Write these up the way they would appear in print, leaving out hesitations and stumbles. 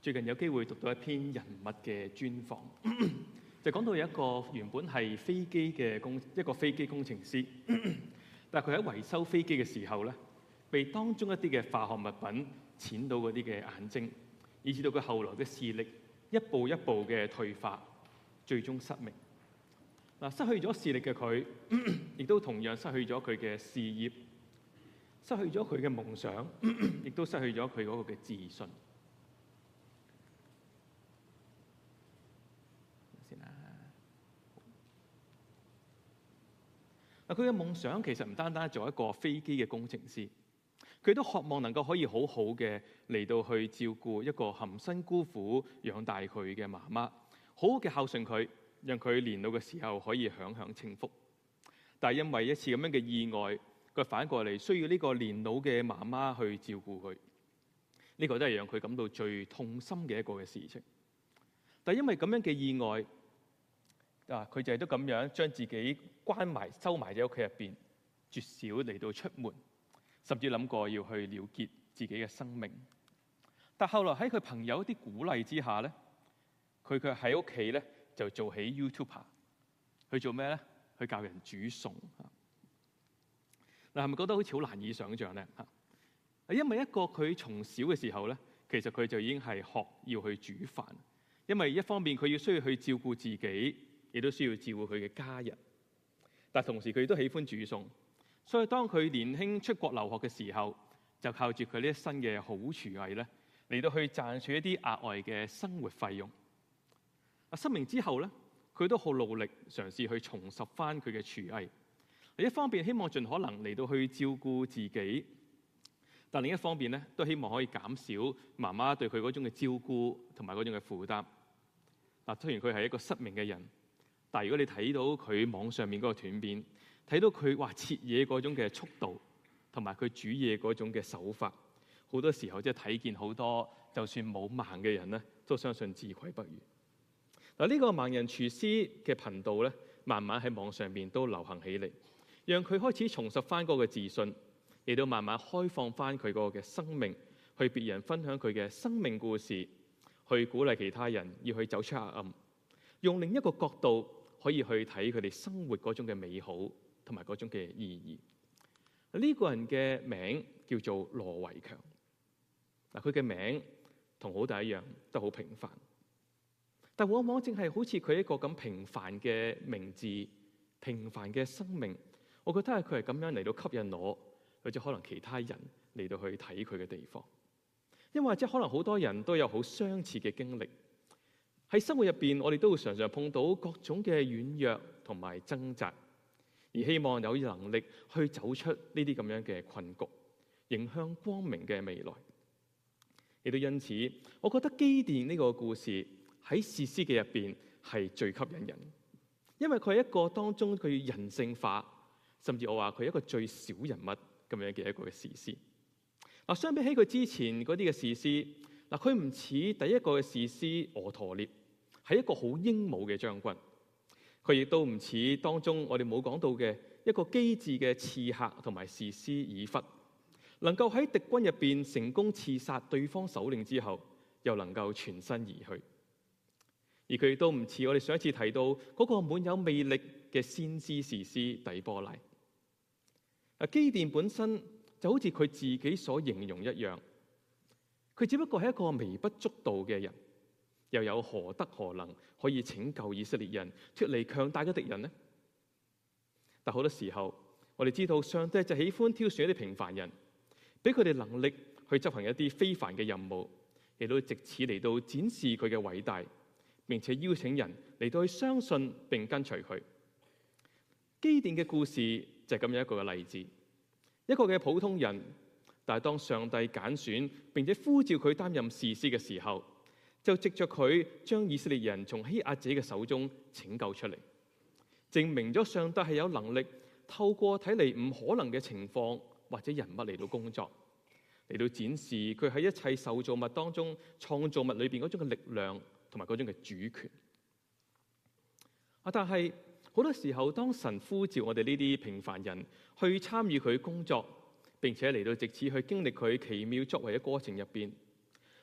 最近有機會讀到一篇人物嘅專訪，就講到有一個原本係一個飛機工程師，但係佢喺維修飛機嘅時候咧，被當中一啲嘅化學物品濺到嗰啲嘅眼睛，以至到佢後來嘅視力一步一步嘅退化，最終失明。嗱，失去咗視力嘅佢，亦都同樣失去咗佢嘅事業，失去咗佢嘅夢想，亦都失去咗佢嗰個嘅自信。嗱，佢嘅夢想其實唔單單做一個飛機嘅工程師，佢都渴望能夠可以好好嘅嚟到去照顧一個含辛茹苦養大佢嘅媽媽，好好嘅孝順佢，讓佢年老嘅時候可以享享清福。但係因為一次咁樣嘅意外，佢反過嚟需要呢個年老嘅媽媽去照顧佢，呢個都係讓佢感到最痛心嘅一個嘅事情。但係因為咁樣嘅意外，佢就係都咁樣將自己關埋收埋喺屋企入邊，絕少嚟到出門，甚至諗過要去了結自己嘅生命。但後來喺佢朋友啲鼓勵之下咧，佢卻喺屋企咧就做起 YouTuber， 去做咩咧？去教人煮餸。嗱，係咪覺得好似好難以想像咧？因為一個佢從小嘅時候咧，其實佢就已經係學要去煮飯，因為一方面佢需要去照顧自己，亦都需要照顧佢嘅家人，但同時佢都喜歡煮餸，所以當佢年輕出國留學嘅時候，就靠住佢呢一身嘅好廚藝咧，嚟到去賺取一啲額外嘅生活費用。失明之後咧，佢都好努力嘗試去重拾翻佢嘅廚藝。一方面希望盡可能嚟到去照顧自己，但另一方面咧，都希望可以減少媽媽對佢嗰種嘅照顧同埋嗰種嘅負擔。雖然佢係一個失明嘅人，但係如果你睇到佢網上面嗰個短片，睇到佢切嘢嗰種嘅速度，同埋佢煮嘢嗰種嘅手法，好多時候即係睇見好多就算冇盲嘅人咧，都相信自愧不如。呢個盲人廚師嘅頻道咧，慢慢喺網上面都流行起嚟，讓佢開始重拾翻嗰個自信，亦都慢慢開放翻佢嗰個嘅生命，去別人分享佢嘅生命故事，去鼓勵其他人要去走出黑暗，用另一個角度可以去睇佢哋生活嗰種嘅美好同埋嗰種嘅意義。呢個人嘅名叫做羅維強。佢嘅名同好大一樣，都好平凡，但往往正係好似佢一個咁平凡嘅名字、平凡嘅生命，我覺得係佢係咁樣嚟到吸引我，或者可能其他人嚟到去睇佢嘅地方。因為可能好多人都有好相似嘅經歷，喺生活入邊，我哋都會常常碰到各種嘅軟弱同埋掙扎，而希望有能力去走出呢啲咁樣嘅困局，迎向光明嘅未來。亦都因此，我覺得基甸呢個故事喺士師記入邊係最吸引人，因為佢係一個當中佢人性化，甚至我話佢係一個最小人物咁樣嘅一個嘅士師。相比起佢之前嗰啲嘅士師，佢唔似第一個嘅士師俄陀聶，係一個好英武嘅將軍。佢亦都唔似當中我哋冇講到嘅一個機智嘅刺客同埋士師以弗，能夠喺敵軍入邊成功刺殺對方首領之後，又能夠全身而去。而佢亦都唔似我哋上一次提到嗰個滿有魅力嘅先知士師底波拉。基甸本身就好似佢自己所形容一樣，佢只不過係一個微不足道嘅人，又有何德何能可以拯救以色列人脫離強大嘅敵人呢？但好多時候，我哋知道上帝就喜歡挑選一啲平凡人，俾佢哋能力去執行一啲非凡嘅任務，亦都藉此嚟到展示佢嘅偉大，並且邀請人嚟到去相信並跟隨佢。基甸嘅故事就係咁樣一個嘅例子。一個嘅普通人，但係當上帝揀選並且呼召佢擔任士師嘅時候，就藉着佢將以色列人從欺壓者嘅手中拯救出嚟，證明咗上帝係有能力透過睇嚟唔可能嘅情況或者人物嚟到工作，嚟到展示佢喺一切受造物當中創造物裏邊嗰種嘅力量同埋嗰種嘅主權。但係好多時候，當神呼召我哋呢啲平凡人去參與佢工作，並且嚟到藉此去經歷佢奇妙作為嘅過程入邊，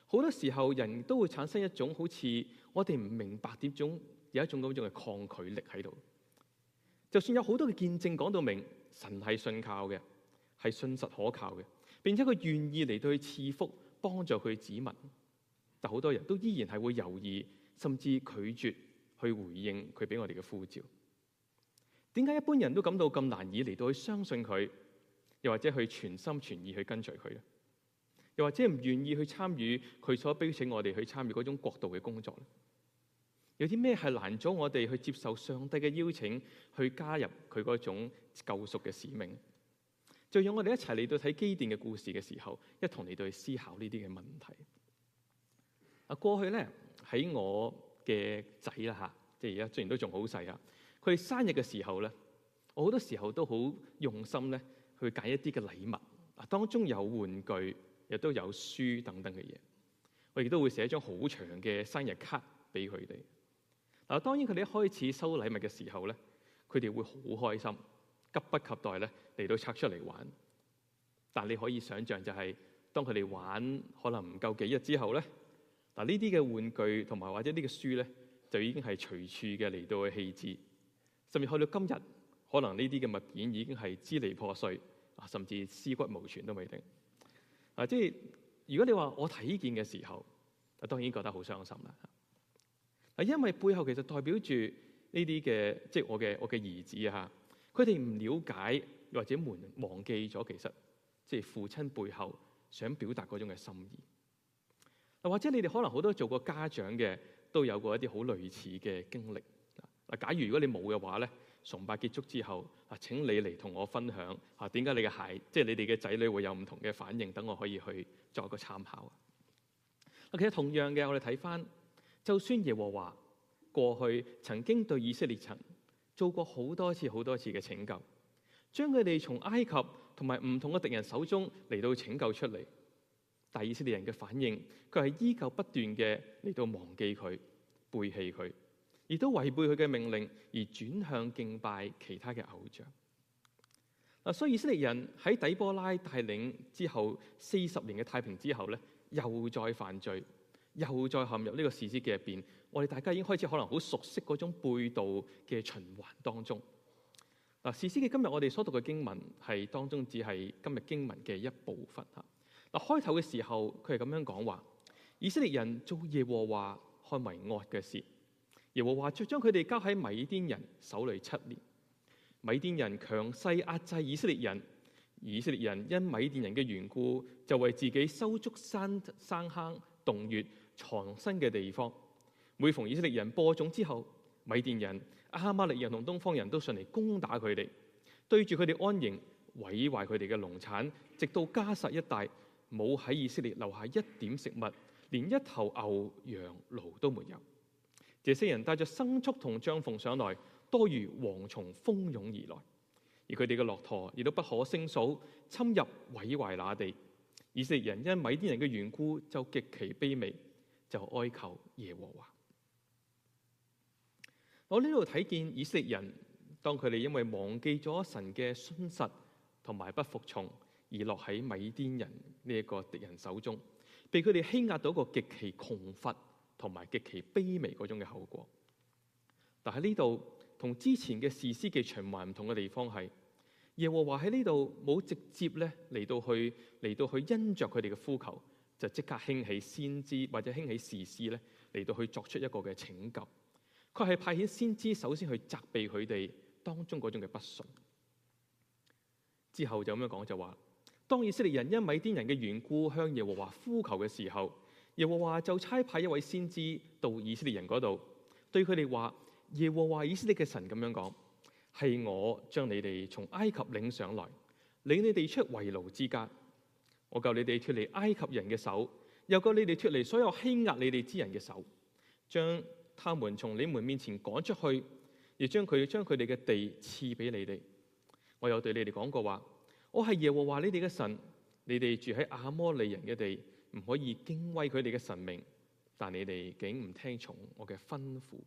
好多時候人都會產生一種好似我哋唔明白點種有一種咁樣嘅抗拒力喺度。就算有好多嘅見證講到明神係信靠嘅，係信實可靠嘅，並且佢願意嚟到去賜福幫助佢子民，但好多人都依然係會猶豫，甚至拒絕去回應佢俾我哋嘅呼召。點解一般人都感到咁難以嚟到去相信佢，又或者去全心全意去跟隨佢咧？又或者唔願意去參與佢所邀請我哋去參與嗰種國度嘅工作咧？有啲咩係難咗我哋去接受上帝嘅邀請，去加入佢嗰種救贖嘅使命？就讓我哋一齊嚟到睇基甸嘅故事嘅時候，一同嚟到去思考呢啲嘅問題。過去咧喺我嘅仔啦嚇，即係而家雖然都仲好細啊，佢哋生日嘅時候咧，我好多時候都好用心咧去揀一啲嘅禮物，當中有玩具，亦都有書等等嘅嘢。我亦都會寫一張好長嘅生日卡俾佢哋。嗱，當然佢哋一開始收禮物嘅時候咧，佢哋會好開心，急不及待咧嚟到拆出嚟玩。但你可以想像就係，當佢哋玩可能唔夠幾日之後咧，嗱呢啲嘅玩具同埋或者呢個書咧，就已經係隨處嘅嚟到去棄置，甚至去到今日，可能呢啲嘅物件已經係支離破碎，甚至屍骨無存都未定。即係如果你話我睇呢件嘅時候，當然覺得好傷心啦。因為背後其實代表住呢啲嘅，即係我嘅兒子啊，佢哋唔了解或者忘記咗，其實即係父親背後想表達嗰種嘅心意。或者你哋可能好多做過家長嘅，都有過一啲好類似嘅經歷。假如如果你冇嘅話咧，崇拜結束之後，請你嚟同我分享點解你嘅孩，即係你哋嘅仔女會有唔同嘅反應，等我可以去作一個參考。其實同樣嘅，我哋睇翻。就算耶和華過去曾經對以色列人做過好多次嘅拯救，將佢哋從埃及同埋唔同嘅敵人手中嚟到拯救出嚟，但以色列人嘅反應，佢係依舊不斷嘅嚟到忘記佢、背棄佢，亦都違背佢嘅命令而轉向敬拜其他嘅偶像。所以以色列人喺底波拉帶領之後40年嘅太平之後咧，又再犯罪。又再陷入呢個士師記入邊，我哋大家已經開始可能好熟悉嗰種背道嘅循環當中。士師記今日我哋所讀嘅經文係當中只係今日經文嘅一部分嚇。開頭嘅時候佢係咁樣講話：以色列人做耶和華看為惡嘅事，耶和華就將佢哋交喺米甸人手裏7年。米甸人強勢壓制以色列人，以色列人因米甸人嘅緣故，就為自己修築山坑、洞穴、藏身嘅地方。每逢以色列人播種之後，米甸人、亞瑪力人同東方人都上嚟攻打佢哋，對住佢哋安營，毀壞佢哋嘅農產，直到迦薩一帶，冇喺以色列留下一點食物，連一頭牛羊驢都沒有。這些人帶着牲畜同帳篷上來，多如蝗蟲蜂擁而來，而佢哋嘅駱駝亦都不可勝數，侵入毀壞那地。以色列人因米甸人嘅緣故就極其卑微，就哀求耶和華。我呢度睇見以色列人，當佢哋因為忘記咗神嘅信實同埋不服從，而落喺米甸人呢一個敵人手中，被佢哋欺壓到一個極其窮乏同埋極其卑微嗰種嘅後果。但喺呢度同之前嘅士師記循環唔同嘅地方係，耶和華喺呢度冇直接咧嚟到去因着佢哋嘅呼求，就即刻興起先知或者興起士師咧嚟到去作出一個嘅拯救。佢係派遣先知首先去責備佢哋當中嗰種嘅不順，之後就咁樣講就話：當以色列人因米甸人嘅緣故向耶和華呼求嘅時候，耶和華就差派一位先知到以色列人嗰度，對佢哋話：耶和華以色列嘅神咁樣講，係我將你哋從埃及領上來，領你哋出為奴之家。我救你哋脫離埃及人嘅手，又救你哋脫離所有欺壓你哋之人嘅手，將他們從你們面前趕出去，亦將佢哋嘅地賜俾你哋。我有對你哋講過話，我係耶和華你哋嘅神，你哋住喺亞摩利人嘅地，唔可以敬畏佢哋嘅神明，但你哋竟唔聽從我嘅吩咐。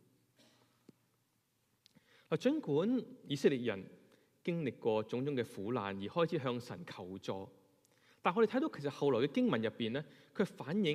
儘管以色列人經歷過種種嘅苦難而開始向神求助，但我哋睇到其實後來嘅經文入邊咧，佢反映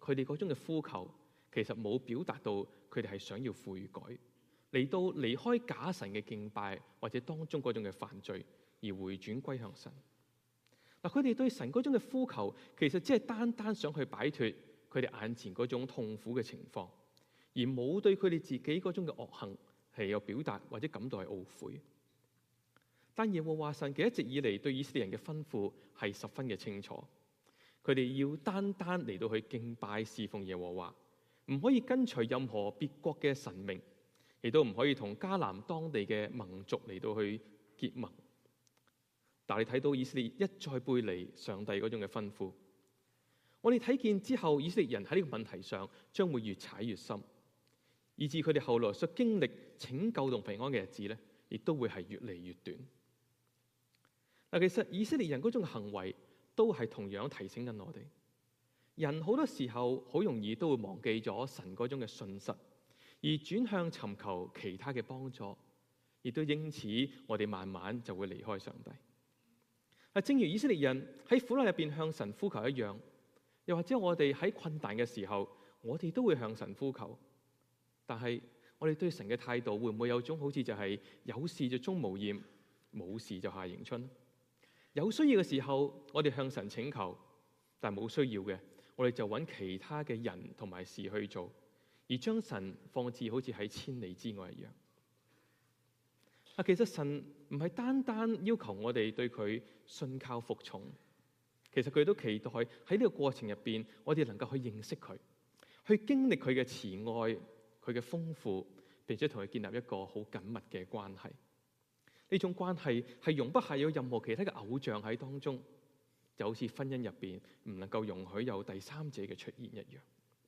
佢哋嗰種嘅呼求，其實冇表達到佢哋係想要悔改，嚟到離開假神嘅敬拜或者當中嗰種嘅犯罪，而回轉歸向神。嗱，佢哋對神嗰種嘅呼求，其實只係單單想去擺脫佢哋眼前嗰種痛苦嘅情況，而冇對佢哋自己嗰種嘅惡行係有表達或者感到係懊悔。但耶和華神嘅一直以嚟對以色列人嘅吩咐係十分嘅清楚，佢哋要單單嚟到去敬拜侍奉耶和華，唔可以跟隨任何別國嘅神明，亦都唔可以同迦南當地嘅盟族嚟到去結盟。但係睇到以色列一再背離上帝嗰種嘅吩咐，我哋睇見之後，以色列人喺呢個問題上將會越踩越深，以致佢哋後來所經歷拯救同平安嘅日子咧，亦都會係越嚟越短。嗱，其實以色列人嗰種行為都係同樣提醒緊我哋，人好多時候好容易都會忘記咗神嗰種嘅信實，而轉向尋求其他嘅幫助，亦都因此我哋慢慢就會離開上帝。正如以色列人喺苦難入邊向神呼求一樣，又或者我哋喺困難嘅時候，我哋都會向神呼求。但係我哋對神嘅態度會唔會有種好似就係有事就鍾無艷，冇事就夏迎春？有需要嘅時候，我哋向神請求，但係冇需要嘅，我哋就揾其他嘅人同埋事去做，而將神放置好似喺千里之外一樣。其實神唔係單單要求我哋對佢信靠服從，其實佢都期待喺呢個過程入邊，我哋能夠去認識佢，去經歷佢嘅慈愛、佢嘅豐富，並且同佢建立一個好緊密嘅關係。呢種關係係容不下有任何其他嘅偶像喺當中，就好似婚姻入邊唔能夠容許有第三者嘅出現一樣。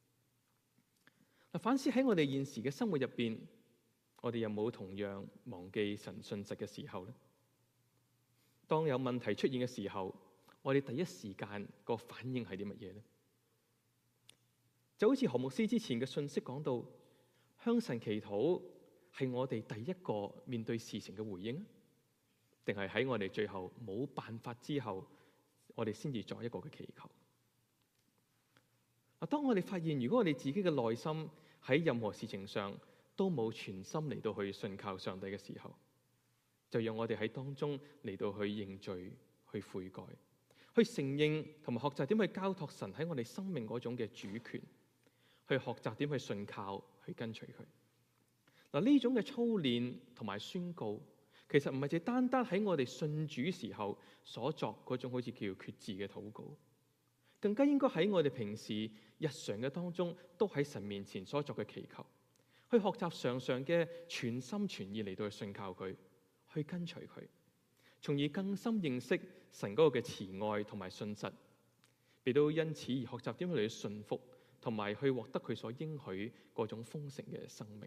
反思喺我哋現時嘅生活入邊，我哋有冇同樣忘記神信實嘅時候呢？當有問題出現嘅時候，我哋第一時間個反應係啲乜嘢呢？就好似何牧師之前嘅信息講到，向神祈禱係我哋第一個面對事情嘅回應，定係喺我哋最後冇辦法之後，我哋先至作一個嘅祈求？當我哋發現如果我哋自己嘅內心喺任何事情上都冇全心嚟到去信靠上帝嘅時候，就讓我哋喺當中嚟到去認罪、去悔改、去承認同埋學習點去交託神喺我哋生命嗰種嘅主權，去學習點去信靠、去跟隨佢。呢種嘅操練同埋宣告，其實唔係淨單單喺我哋信主時候所作嗰種好似叫決志嘅禱告，更加應該喺我哋平時日常嘅當中，都喺神面前所作嘅祈求，去學習常常嘅全心全意嚟到去信靠佢，去跟隨佢，從而更深認識神嗰個嘅慈愛同埋信實，亦都因此而學習點樣嚟去順服，同埋去獲得佢所應許嗰種豐盛嘅生命。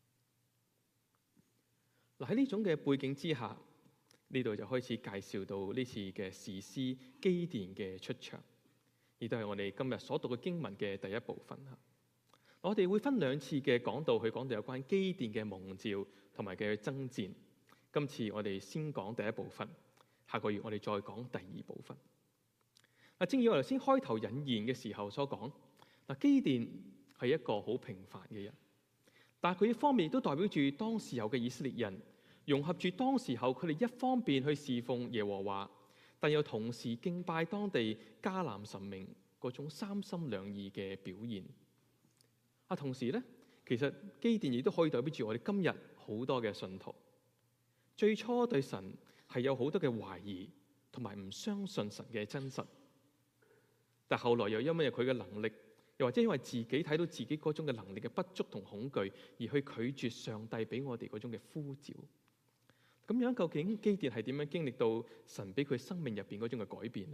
喺呢種嘅背景之下，呢度就開始介紹到呢次嘅士師基甸嘅出場，亦都係我哋今日所讀嘅經文嘅第一部分。我哋會分兩次嘅講道去講到有關基甸嘅蒙召同埋嘅爭戰。今次我哋先講第一部分，下個月我哋再講第二部分。正如我頭先開頭引言嘅時候所講，基甸係一個好平凡嘅人，但係佢一方面亦都代表住當時候嘅以色列人，融合住當時候佢哋一方面去侍奉耶和華，但又同時敬拜當地迦南神明嗰種三心兩意嘅表現。同時咧，其實基甸亦都可以代表住我哋今日好多嘅信徒，最初對神係有好多嘅懷疑，同埋唔相信神嘅真實，但後來又因為佢嘅能力，又或者因為自己睇到自己嗰種嘅能力嘅不足同恐懼，而去拒絕上帝俾我哋嗰種嘅呼召。咁樣究竟基甸係點樣經歷到神俾佢生命入邊嗰種嘅改變呢？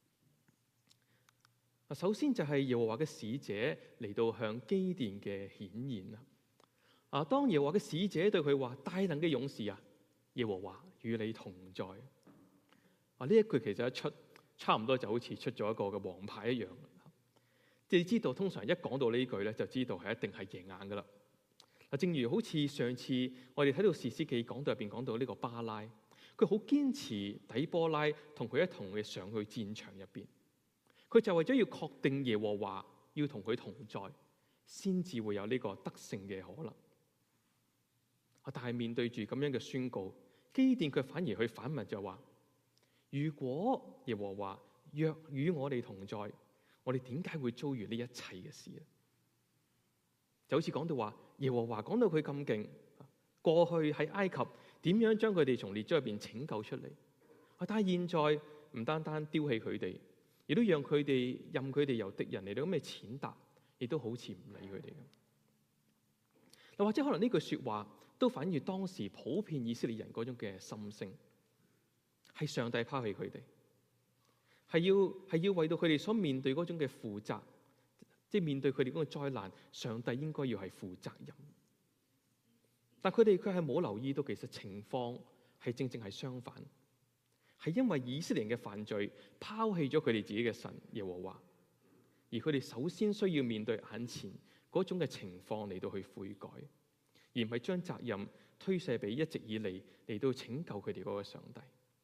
首先就係耶和華嘅使者嚟到向基甸嘅顯現啦。當耶和華嘅使者對佢話：大能嘅勇士啊，耶和華與你同在。呢一句其實一出，差唔多就好似出咗一個嘅王牌一樣。你知道通常一講到呢句咧，就知道係一定係贏硬噶啦。正如好似上次我哋睇到士師記講到入邊講到呢個巴拉，佢好堅持底波拉同佢一同嘅上去戰場入邊。佢就為咗要確定耶和華要同佢同在，先至會有呢個得勝嘅可能。但係面對住咁樣嘅宣告，基甸佢反而去反問就話：如果耶和華若與我哋同在，我哋點解會遭遇呢一切嘅事咧？就好似講到話，耶和華講到佢咁勁，過去喺埃及點樣將佢哋從列祖入邊拯救出嚟，但係現在唔單單丟棄佢哋，亦都讓佢哋任佢哋由敵人嚟到咁嘅踐踏，亦都好似唔理佢哋咁。嗱，或者可能呢句說話都反映當時普遍以色列人嗰種嘅心聲，係上帝拋棄佢哋，係要為到佢哋所面對嗰種嘅負責，即係面對佢哋嗰個災難，上帝應該要係負責任。但佢哋卻係冇留意到，其實情況係正正係相反，係因為以色列人嘅犯罪拋棄咗佢哋自己嘅神耶和華，而佢哋首先需要面對眼前嗰種嘅情況嚟到去悔改，而唔係將責任推卸俾一直以嚟到拯救佢哋嗰個上帝。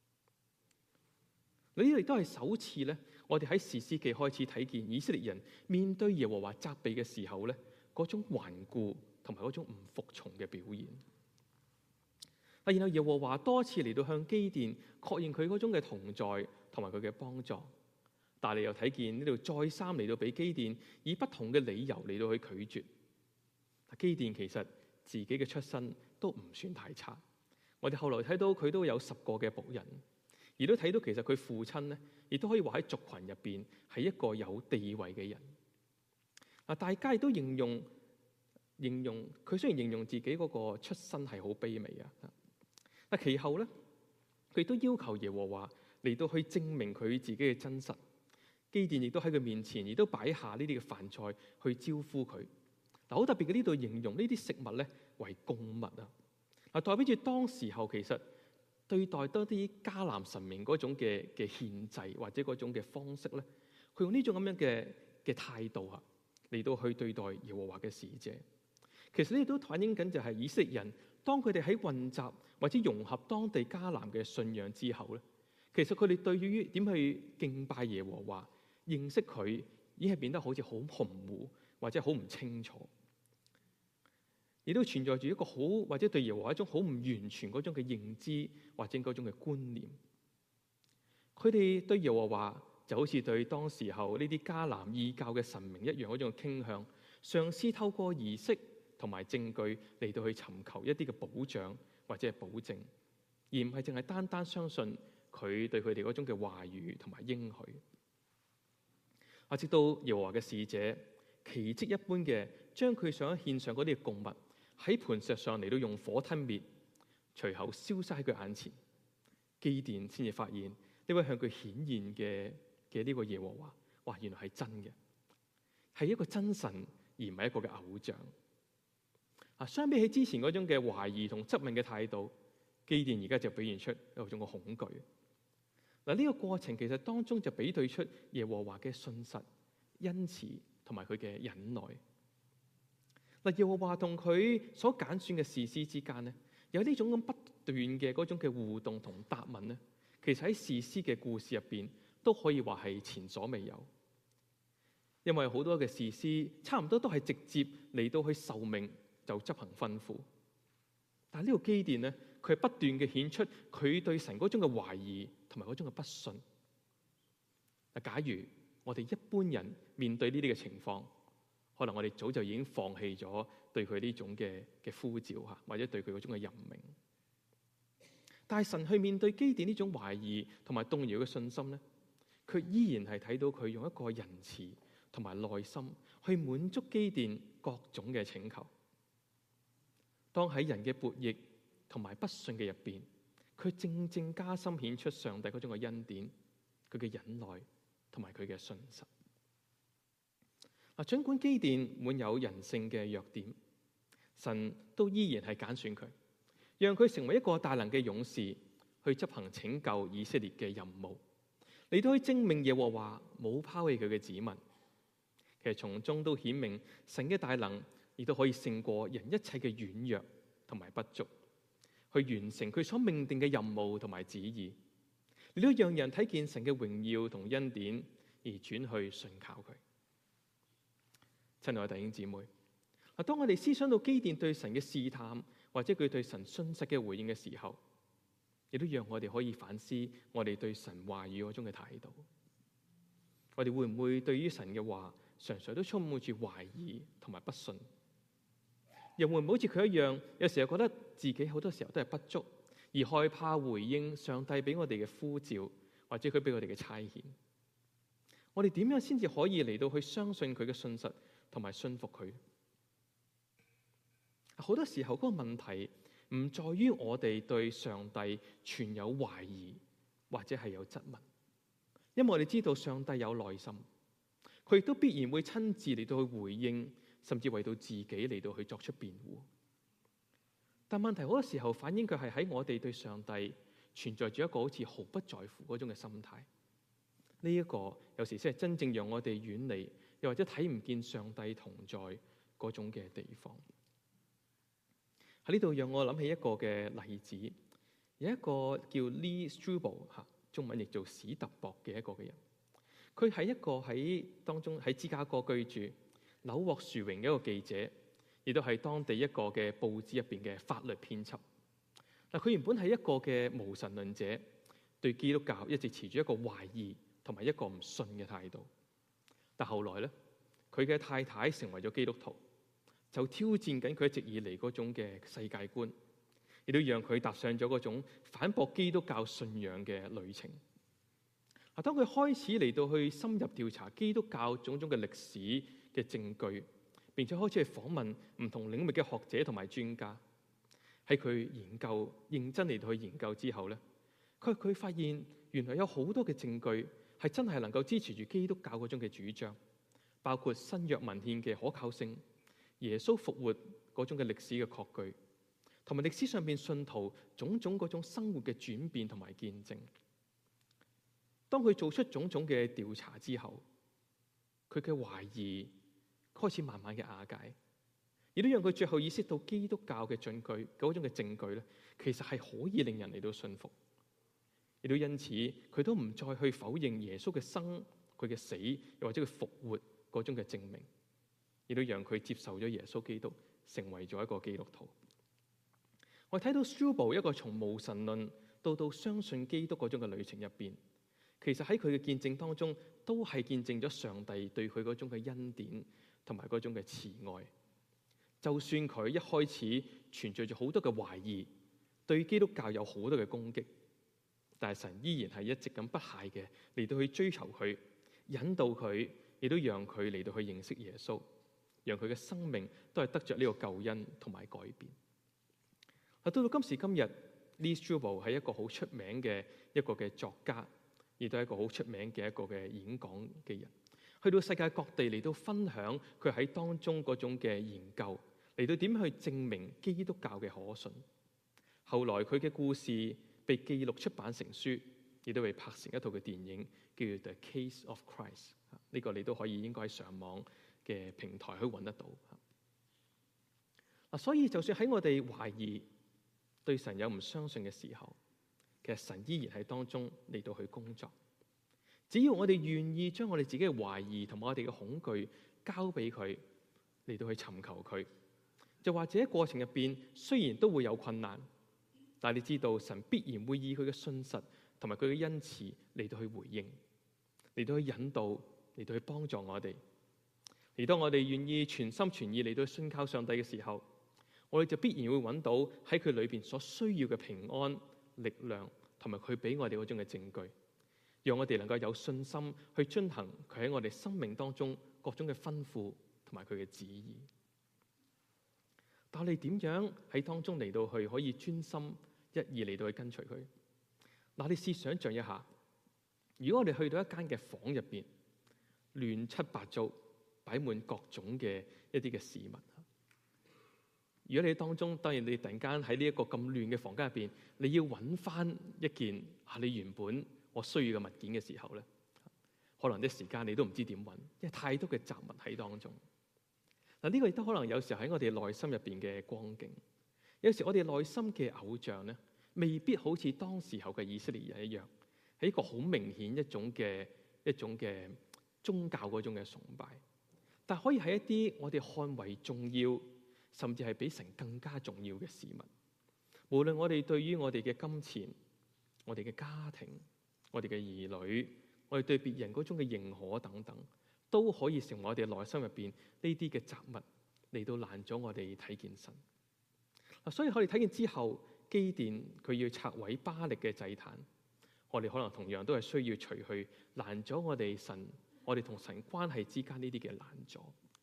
呢啲亦都係首次咧，我哋喺士師記開始睇見以色列人面對耶和華責備嘅時候咧，嗰種頑固同埋嗰種唔服從嘅表現。然後耶和華多次嚟到向基甸確認佢嗰種嘅同在同埋佢嘅幫助，但係你又睇見呢度再三嚟到俾基甸以不同嘅理由嚟到去拒絕。基甸其實自己嘅出身都唔算太差，我哋後來睇到佢都有10個嘅僕人，而都睇到其實佢父親咧，亦都可以話喺族群入邊係一個有地位嘅人。大家亦都形容佢，雖然形容自己嗰個出身係好卑微啊，但其後咧，佢亦都要求耶和華嚟到去證明佢自己嘅真實。基甸亦都喺佢面前，亦都擺下呢啲嘅飯菜去招呼佢。好特別嘅，呢度形容呢啲食物咧為供物啊，代表住當時候其實對待多啲迦南神明嗰種嘅獻祭或者嗰種嘅方式咧，佢用呢種咁樣嘅態度啊嚟到去對待耶和華嘅使者。其實呢都反映緊就係以色列人當佢哋喺混雜或者融合當地迦南嘅信仰之後咧，其實佢哋對於點去敬拜耶和華、認識佢，已經係變得好似好模糊或者好唔清楚。亦都存在住一個好或者對耶和華一種好唔完全嗰種嘅認知或者嗰種嘅觀念。佢哋對耶和華就好似對當時候呢啲迦南異教嘅神明一樣嗰種傾向，嘗試透過儀式同埋證據嚟到去尋求一啲嘅保障或者係保證，而唔係淨係單單相信佢對佢哋嗰種嘅話語同埋應許。直到耶和華嘅使者奇蹟一般嘅將佢想獻上嗰啲嘅供物喺磐石上嚟到用火吞滅，隨後消失喺佢眼前。基甸先至發現呢位向佢顯現嘅呢個耶和華，哇，原來係真嘅，係一個真神，而唔係一個嘅偶像。相比起之前嗰種嘅懷疑同質問嘅態度，基甸而家就表現出一種嘅恐懼。呢個過程其實當中就比對出耶和華嘅信實、恩慈同埋佢嘅忍耐。耶和華同佢所揀選嘅士師之間咧，有呢種咁不斷嘅嗰種嘅互動同答問咧，其實喺士師嘅故事入邊都可以話係前所未有。因為好多嘅士師差唔多都係直接嚟到去受命就執行吩咐，但係呢個基甸咧，佢係不斷嘅顯出佢對神嗰種嘅懷疑同埋嗰種嘅不信。假如我哋一般人面對呢啲嘅情況，可能我哋早就已經放棄咗對佢呢種嘅呼召嚇，或者對佢嗰種嘅任命。但係神去面對基甸呢種懷疑同埋動搖嘅信心咧，佢依然係睇到佢用一個仁慈同埋耐心去滿足基甸各種嘅請求。當喺人嘅悖逆同埋不信嘅入邊，佢正正加深顯出上帝嗰種嘅恩典，佢嘅忍耐同埋佢嘅信實。儘管基甸滿有人性嘅弱點，神都依然係揀選佢，讓佢成為一個大能嘅勇士，去執行拯救以色列嘅任務，嚟到去證明耶和華冇拋棄佢嘅子民。其實從中都顯明神嘅大能，亦都可以勝過人一切嘅軟弱同埋不足，去完成佢所命定嘅任務同埋旨意，嚟到讓人睇見神嘅榮耀同恩典，而轉去信靠佢。 親愛嘅弟兄姊妹，當我哋思想到基甸對神嘅試探，或者佢對神信實嘅回應嘅時候，亦都讓我哋可以反思我哋對神話語嗰種嘅態度。我哋會唔會對於神嘅話常常都充滿住懷疑同埋不信？又會唔會好似佢一樣，有時候覺得自己好多時候都係不足，而害怕回應上帝俾我哋嘅呼召，或者佢俾我哋嘅差遣？我哋點樣先至可以嚟到去相信佢嘅信實同埋信服佢？好多時候嗰個問題唔在於我哋對上帝存有懷疑或者係有質問，因為我哋知道上帝有耐心，佢亦都必然會親自嚟到去回應，甚至為到自己嚟到去作出辯護。但問題好多時候反映佢係喺我哋對上帝存在住一個好似毫不在乎嗰種嘅心態。呢一個有時先係真正讓我哋遠離，又或者睇唔見上帝同在嗰種嘅地方。喺呢度讓我諗起一個嘅例子，有一個叫 Lee Strobel， 中文譯做史特博嘅一個嘅人，佢係一個喺芝加哥居住、紐獲殊榮嘅一個記者，亦都係當地一個嘅報紙入邊嘅法律編輯。嗱，佢原本係一個嘅無神論者，對基督教一直持住一個懷疑同埋一個唔信嘅態度。但後來咧，佢嘅太太成為咗基督徒，就挑戰緊佢一直以嚟嗰種嘅世界觀，亦都讓佢踏上咗嗰種反駁基督教信仰嘅旅程。當佢開始嚟到去深入調查基督教種種嘅歷史嘅證據，並且開始去訪問唔同領域嘅學者同埋專家，喺佢認真嚟到去研究之後咧，佢發現原來有好多嘅證據係真係能夠支持住基督教嗰種嘅主張，包括新約文獻嘅可靠性、耶穌復活嗰種嘅歷史嘅確據，同埋歷史上邊信徒種種嗰種生活嘅轉變同埋見證。當佢做出種種嘅調查之後，佢嘅懷疑開始慢慢嘅瓦解，亦都讓佢最後意識到基督教嘅證據嗰種嘅證據咧，其實係可以令人嚟到信服。亦都因此，佢都唔再去否認耶穌嘅生、佢嘅死，又或者佢復活嗰種嘅證明，亦都讓佢接受咗耶穌基督，成為咗一個基督徒。我睇到 Strobel 一個從無神論到相信基督嗰種嘅旅程入邊，其實喺佢嘅見證當中，都係見證咗上帝對佢嗰種嘅恩典同埋嗰種嘅慈愛。就算佢一開始存在住好多嘅懷疑，對基督教有好多嘅攻擊，但係神依然係一直咁不懈嘅嚟到去追求佢，引導佢，亦都讓佢嚟到去認識耶穌，讓佢嘅生命都係得着呢個救恩同埋改變。到到今時今日，Lee Strobel 係一個好出名嘅一個嘅作家，亦都係一個好出名嘅一個嘅演講嘅人，去到世界各地嚟到分享佢喺當中嗰種嘅研究，嚟到點樣去證明基督教嘅可信。後來佢嘅故事被記錄出版成書，亦都被拍成一套嘅電影，叫做《The Case of Christ》。呢個你都可以應該喺上網嘅平台去揾得到。所以就算喺我哋懷疑對神有唔相信嘅時候，其實神依然喺當中嚟到去工作。只要我哋願意將我哋自己嘅懷疑同埋我哋嘅恐懼交俾佢，嚟到去尋求佢，就或者過程入邊雖然都會有困難，但係你知道神必然會以佢嘅信實同埋佢嘅恩慈嚟到去回應，嚟到去引導，嚟到去幫助我哋。而當我哋願意全心全意嚟到信靠上帝嘅時候，我哋就必然會揾到喺佢裏邊所需要嘅平安、力量同埋佢俾我哋嗰種嘅證據，讓我哋能夠有信心去遵行佢喺我哋生命當中各種嘅吩咐同埋佢嘅旨意。但我哋點樣喺當中嚟到去可以專心一意嚟到去跟隨佢？嗱，你試想像一下，如果我哋去到一間嘅房入邊，亂七八糟擺滿各種嘅一啲嘅事物。如果你當中，當然你突然間喺呢一個咁亂嘅房間入邊，你要揾翻一件你原本我需要嘅物件嘅時候咧，可能啲時間你都唔知點揾，因為太多嘅雜物喺當中。嗱，呢個亦都可能有時候喺我哋內心入邊嘅光景。有時我哋內心嘅偶像咧，未必好似當時候嘅以色列人一樣，係一個好明顯一種嘅宗教嗰種嘅崇拜。 但可以係一啲我哋看為重要，甚至係比神更加重要嘅事物。無論我哋對於我哋嘅金錢、我哋嘅家庭、我哋嘅兒女、我哋對別人嗰種嘅認可等等，都可以成為我哋內心入邊呢啲嘅雜物，嚟到攔咗我哋睇見神。所以我哋睇見之後，基甸佢要拆毀巴力嘅祭壇，我哋可能同樣都係需要除去攔咗我哋同神關係之間呢啲嘅攔阻。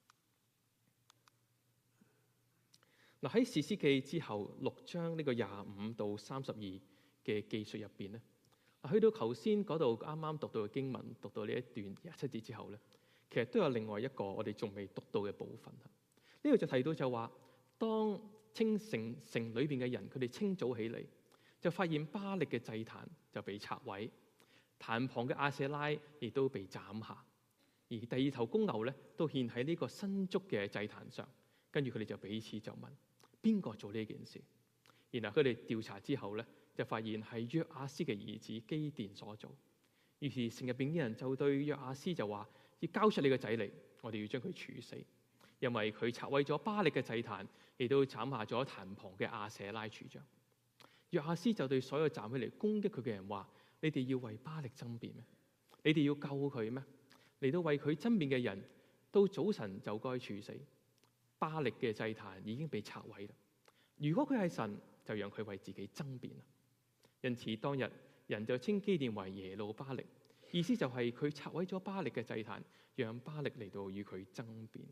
喺士師記之後6章呢個25到32嘅記述入邊咧，去到頭先嗰度啱啱讀到嘅經文，讀到呢一段27節之後咧，其實都有另外一個我哋仲未讀到嘅部分。呢度就提到就話，當城裏邊嘅人，佢哋清早起嚟，就發現巴力嘅祭壇就被拆毀，壇旁嘅亞舍拉亦都被斬下，而第二頭公牛咧都獻喺呢個新築嘅祭壇上。跟住佢哋就彼此就問邊個做呢件事，然後佢哋調查之後咧，就發現係約阿施嘅兒子基甸所做。於是城入邊啲人就對約阿施就話：要交出你個仔嚟，我哋要將佢處死，因為佢拆毀咗巴力嘅祭壇，亦都斬下咗壇旁嘅亞舍拉柱像。約阿施就對所有站起嚟攻擊佢嘅人話：你哋要為巴力爭辯咩？你哋要救佢咩？嚟到為佢爭辯嘅人，到早晨就該處死。巴力嘅祭壇已經被拆毀啦。如果佢係神，就讓佢為自己爭辯啦。因此當日人就稱基甸為耶路巴力，意思就係佢拆毀咗巴力嘅祭壇，讓巴力嚟到與佢爭辯。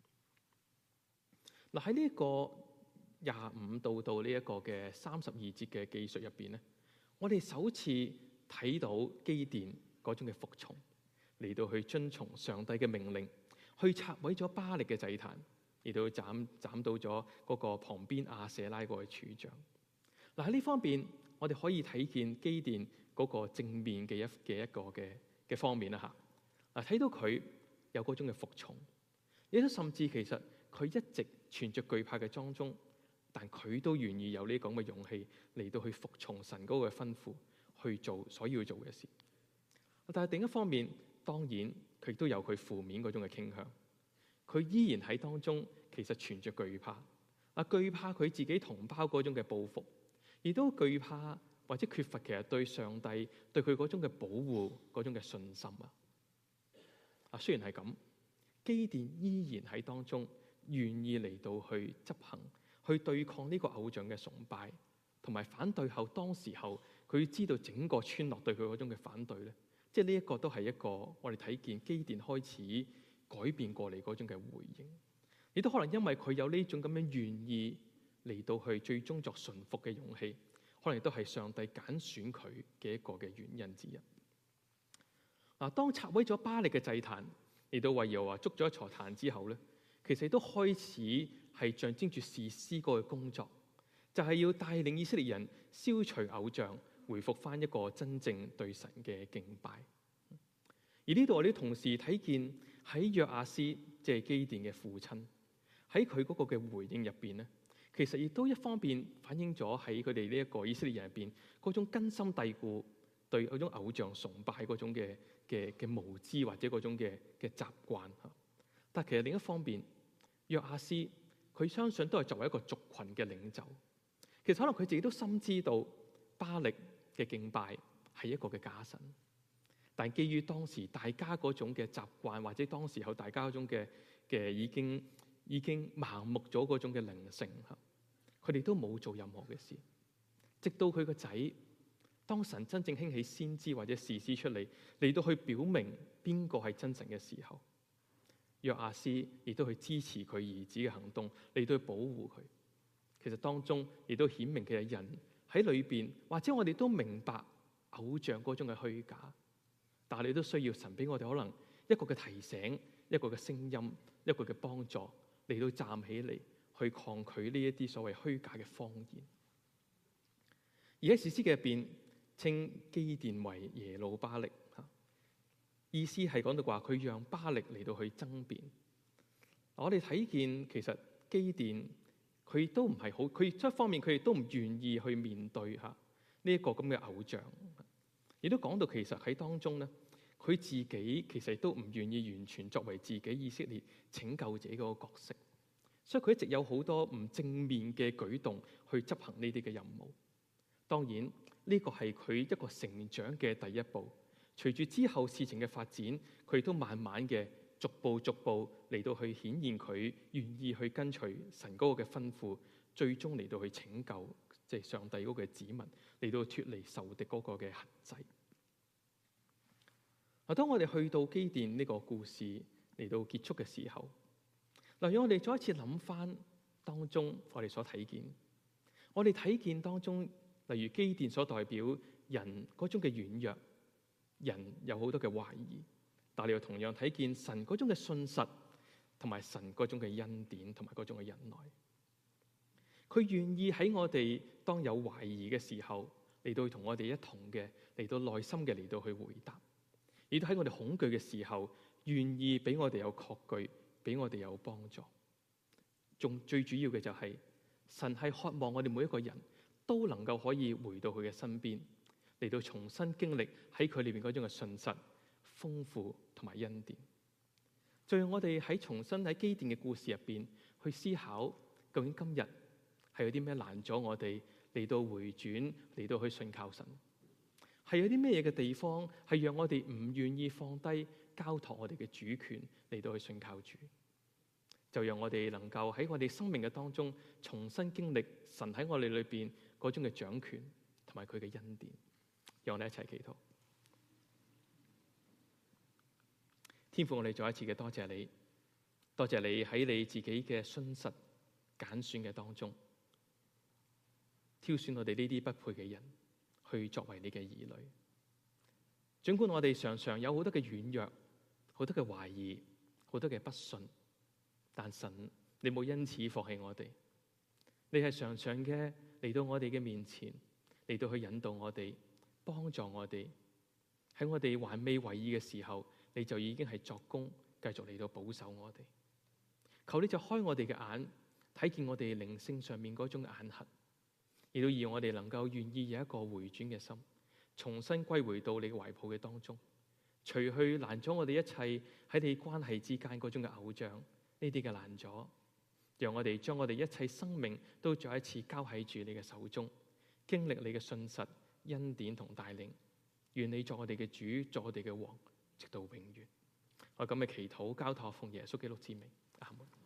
喺呢個25到呢一個嘅32節嘅記述入邊咧，我哋首次睇到基甸嗰種嘅服從，嚟到去遵從上帝嘅命令，去拆毀咗巴力嘅祭壇，嚟到斬到咗嗰個旁邊亞舍拉嗰個柱像。喺呢方面，我哋可以睇見基甸嗰個正面嘅一個嘅方面啦嚇。睇到佢有嗰種嘅服從，亦都甚至其實佢一直存着懼怕嘅當中，但佢都願意有呢咁嘅勇氣嚟到去服從神嗰個吩咐，去做所要做嘅事。但係另一方面，當然佢亦都有佢負面嗰種嘅傾向。佢依然喺當中，其實存着懼怕，懼怕佢自己同胞嗰種嘅報復，亦都懼怕或者缺乏其實對上帝對佢嗰種嘅保護嗰種嘅信心啊。雖然係咁，基甸依然喺當中願意嚟到去執行，去對抗呢個偶像嘅崇拜，同埋反對後當時候佢知道整個村落對佢嗰種嘅反對咧，即係呢一個都係一個我哋睇見基甸開始改變過嚟嗰種嘅回應，亦都可能因為佢有呢種咁樣願意嚟到去最終作順服嘅勇氣，可能亦都係上帝揀選佢嘅一個嘅原因之一。當拆毀咗巴力嘅祭壇，嚟到為耶和華築咗一座壇之後咧，其實都開始係象徵住士師嗰個工作，就係要帶領以色列人消除偶像，回復翻一個真正對神嘅敬拜。而呢度我哋同時睇見喺約阿施，即係基甸嘅父親，喺佢嗰個嘅回應入邊咧，其實亦都一方面反映咗喺佢哋呢一個以色列人入邊嗰種根深蒂固對嗰種偶像崇拜嗰種嘅無知或者嗰種嘅習慣。但其實另一方面，約阿施佢相信都係作為一個族群嘅領袖，其實可能佢自己都深知道巴力嘅敬拜係一個嘅假神。但基於當時大家嗰種嘅習慣，或者當時候大家嗰種嘅已經盲目咗嗰種嘅靈性，佢哋都冇做任何嘅事。直到佢個仔，當神真正興起先知或者士師出嚟到去表明邊個係真神嘅時候，約阿施亦都去支持佢兒子嘅行動，嚟到去保護佢。其實當中亦都顯明其實人喺裏邊，或者我哋都明白偶像嗰種嘅虛假。但係你都需要神俾我哋可能一個嘅提醒，一個嘅聲音，一個嘅幫助，嚟到站起嚟去抗拒呢一啲所謂虛假嘅謊言。而喺士師記入邊稱基甸為耶路巴力，意思係講到話佢讓巴力嚟到去爭辯。我哋睇見其實基甸佢都唔係好，佢一方面佢亦都唔願意去面對呢一個咁嘅偶像。亦都講到其實喺當中咧， 佢自己其實都唔願意完全作為自己以色列拯救者嗰個角色，所以佢一直有好多唔正面嘅舉動去執行呢啲嘅任務。當然呢個係佢一個成長嘅第一步，隨住之後事情嘅發展，佢都慢慢嘅逐步嚟到去顯現佢願意去跟隨神嗰個嘅吩咐，最終嚟到去拯救即係上帝嗰個子民，嚟到脫離仇敵嗰個嘅限制。當我哋去到基甸呢個故事嚟到結束嘅時候，讓我哋再一次諗翻當中我哋所睇見，我哋睇見當中，例如基甸所代表人嗰種嘅軟弱，人有好多嘅懷疑，但你又同樣睇見神嗰種嘅信實，同埋神嗰種嘅恩典，同埋嗰種嘅忍耐。佢願意喺我哋當有懷疑嘅時候，嚟到同我哋一同嘅嚟到內心嘅嚟到去回答。亦都喺我哋恐懼嘅時候，願意俾我哋有確據，俾我哋有幫助。仲最主要嘅就係神係渴望我哋每一個人都能夠可以回到佢嘅身邊，嚟到重新經歷喺佢裏邊嗰種嘅信實、豐富同埋恩典。就讓我哋喺重新喺基甸嘅故事入邊去思考，究竟今日係有啲咩攔咗我哋嚟到回轉，嚟到去信靠神？係有啲咩嘢嘅地方係讓我哋唔願意放低交託我哋嘅主權嚟到去信靠主？就讓我哋能夠喺我哋生命嘅當中重新經歷神喺我哋裏邊嗰種嘅掌權同埋佢嘅恩典。讓我哋一齊祈禱。天父，我哋再一次嘅多謝你，多謝你喺你自己嘅信實揀選嘅當中，挑選我哋呢啲不配嘅人去作為你嘅兒女。儘管我哋常常有好多嘅軟弱，好多嘅懷疑，好多嘅不信，但神你冇因此放棄我哋，你係常常嘅嚟到我哋嘅面前，嚟到去引導我哋，幫助我哋。喺我哋還未為意嘅時候，你就已經係作工，繼續嚟到保守我哋。求你就開我哋嘅眼，睇見我哋靈性上面嗰種眼核，亦都讓我哋能夠願意有一個回轉嘅心，重新歸回到你嘅懷抱嘅當中，除去攔咗我哋一切喺你關係之間嗰種嘅偶像，呢啲嘅攔阻，讓我哋將我哋一切生命都再一次交喺住你嘅手中，經歷你嘅信實、恩典同帶領。願你作我哋嘅主，作我哋嘅王，直到永遠。我咁嘅祈禱交託奉耶穌基督之名，阿門。